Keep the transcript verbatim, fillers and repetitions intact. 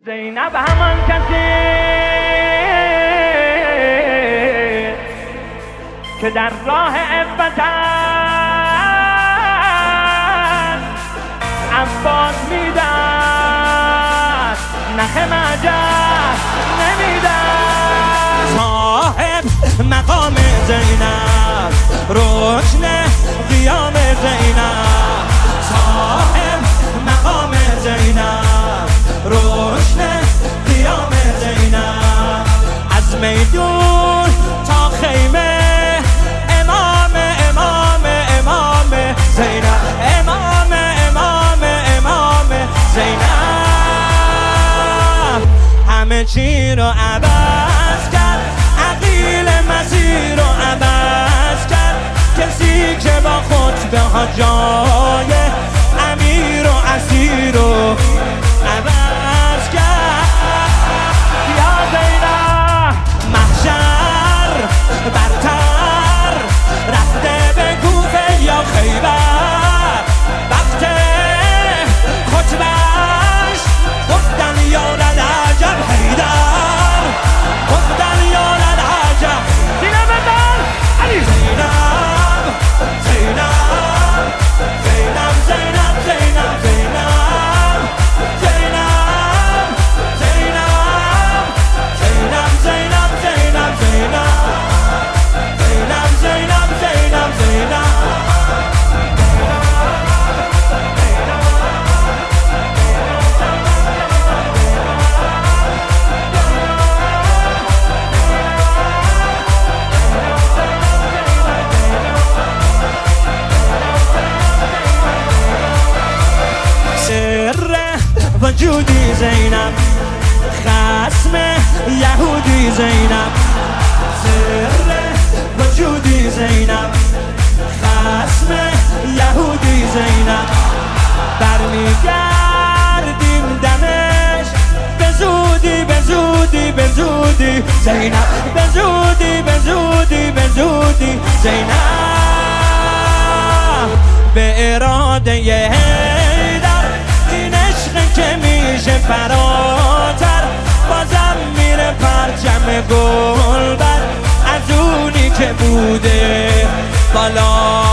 زینب همان کسی که در راه عفت عباس میداد نخ مجد نمیداد. صاحب مقام زینب رکن قیام زینب، صاحب مقام زینب رکن قیام زینب، از میدون تا خیمه امام امام امام زینب، امام امام امام زینب، همه چی رو عوض کرد، عقیل مسیر رو عوض کرد، کسی که با خطبه ها جای امیر و اسیر رو عوض کرد. یا زینب محشر برتر رفته به کوفه یا خیبر، وقت خطبهش گفتن یارد عجب حیدر، گفتن یارد عجب زینب بدن علی زینب زینب زینب زینب زینب زینب زینب زینب زینب زینب زینب زینب زینب زینب زینب زینب وجودی زینب، خصم یهودی زینب، سر وجودی زینب، خصم یهودی زینب، برمیگردیم دمش به زودی به زودی به زودی زینب، به زودی به زودی به زودی زینب، به اراده حیدر این عشق که میشه فراتر، بازم میره پرچم گلبر از اونی که بوده بالا